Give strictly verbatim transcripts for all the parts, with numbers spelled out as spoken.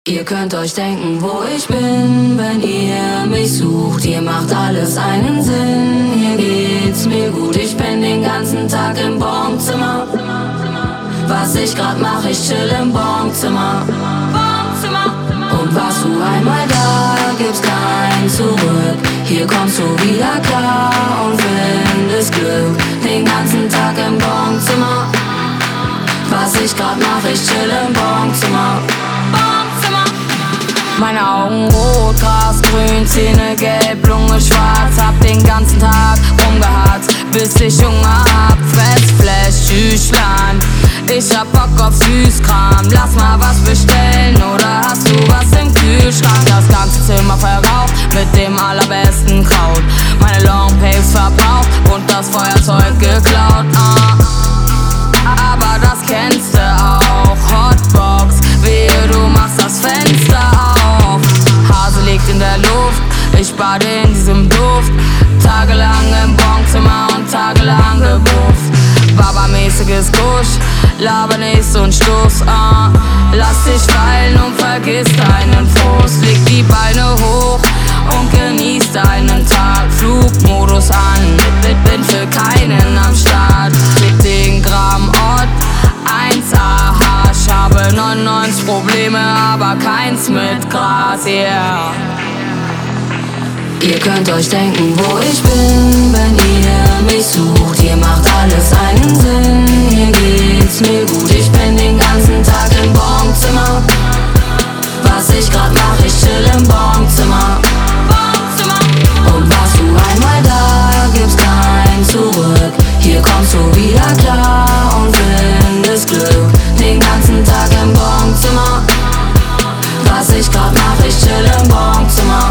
Ihr könnt euch denken, wo ich bin, wenn ihr mich sucht. Hier macht alles einen Sinn, hier geht's mir gut. Ich bin den ganzen Tag im Bonzimmer. Was ich grad mach, ich chill im Bonzimmer. Und warst du einmal da, gibt's kein Zurück. Hier kommst du wieder klar und findest Glück. Den ganzen Tag im Bonzimmer. Was ich grad mach, ich chill im Bonzimmer. Meine Augen rot, Gras grün, Zähne gelb, Lunge schwarz. Hab den ganzen Tag rumgeharzt, bis ich Hunger hab. Fressflash, Tschüchland, ich hab Bock auf Süßkram. Lass mal was bestellen oder hast du was im Kühlschrank? Das ganze Zimmer verraucht mit dem allerbesten Kraut. Meine Longpaves verbraucht und das Feuerzeug geklaut. uh. Aber das kennst du auch, Hotbox, wehe du machst das Fenster auf. Hase liegt in der Luft, ich bade in diesem Duft. Tagelang im Bonzimmer und tagelang gebufft. Baba-mäßiges Gusch, laber nicht so ein Stoß, uh. Lass dich fallen und vergiss deinen Frust. Leg die Beine hoch und genieß deinen Tag. Flugmodus an, bin für keinen am Start. zehn Gramm Ott, eins A Hasch. Habe neunundneunzig Probleme, aber keins mit Gras, yeah. Ihr könnt euch denken, wo ich bin, wenn ihr mich sucht. Hier macht alles einen Sinn, hier geht's mir gut. Ich bin den ganzen Tag im Bonzimmer. Was ich grad mach, ich chill im Bonzimmer. Und warst du einmal da, gibt's kein Zurück. Hier kommst du wieder klar und findest Glück. Den ganzen Tag im Bonzimmer. Was ich grad mach, ich chill im Bonzimmer.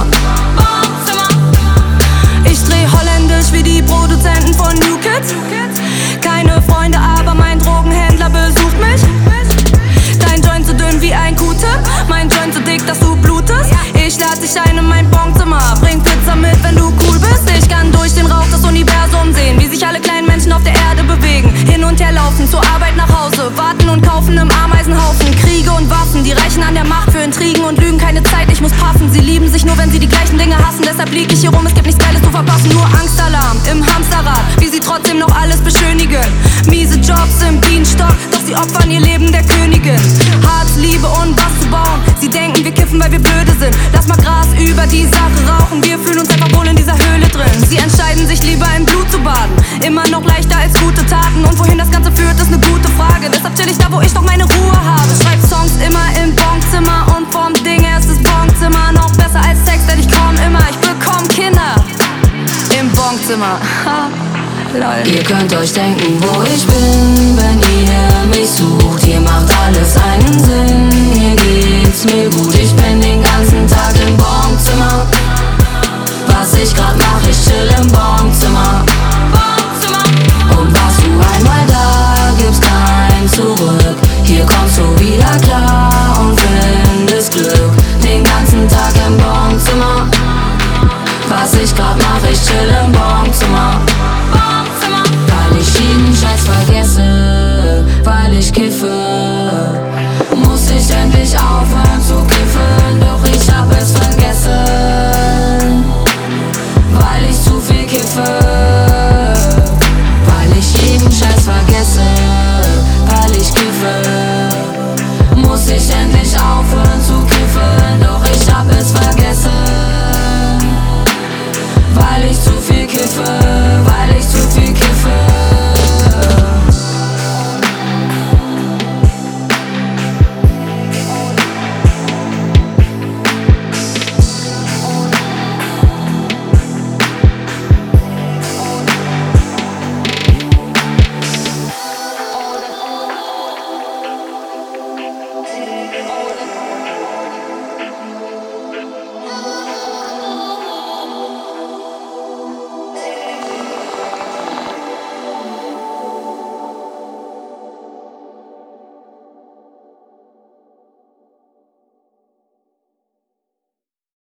Ich dreh holländisch wie die Produzenten von New Kids. Keine Freunde, aber mein Drogenhändler besucht mich. Dein Joint so dünn wie ein Q-Tip, mein Joint so dick, dass du blutest. Ich lad dich ein in mein Bonzimmer, bring Pizza mit, wenn du cool bist. Ich kann durch den Rauch das Universum sehen, wie sich alle kleinen Menschen auf der Erde bewegen. Hin und her laufen, zur Arbeit nach Hause, warten und kaufen im Ameisenhaufen. Kriege und Waffen, die reichen an der Macht für Intrigen und Lügen. Keine Zeit, ich muss passen. Sie lieben sich nur, wenn sie die gleichen Dinge hassen. Deshalb lieg ich hier rum, es gibt nichts Geiles zu verpassen. Nur Angstalarm im Hamsterrad, wie sie trotzdem noch alles beschönigen. Miese Jobs im Bienenstock, doch sie opfern ihr Leben der Königin. Harz, Liebe und was zu bauen. Sie denken, wir kiffen, weil wir blöde sind. Lass mal Gras über die Sache rauchen. Wir fühlen uns einfach wohl in dieser Höhle drin. Sie entscheiden sich lieber im Blut zu baden. Immer noch leichter als gute Taten. Und wohin das Ganze führt, ist eine gute Frage. Deshalb chill ich da, wo ich noch meine Ruhe habe. Schreib Songs immer im Bonzimmer. Und vom Ding her ist das Bonzimmer noch besser als Sex, denn ich komm immer. Ich bekomm Kinder im Bonzimmer. Lol. Ihr könnt euch denken, wo ich bin, wenn ihr mich sucht. Hier macht alles einen Sinn,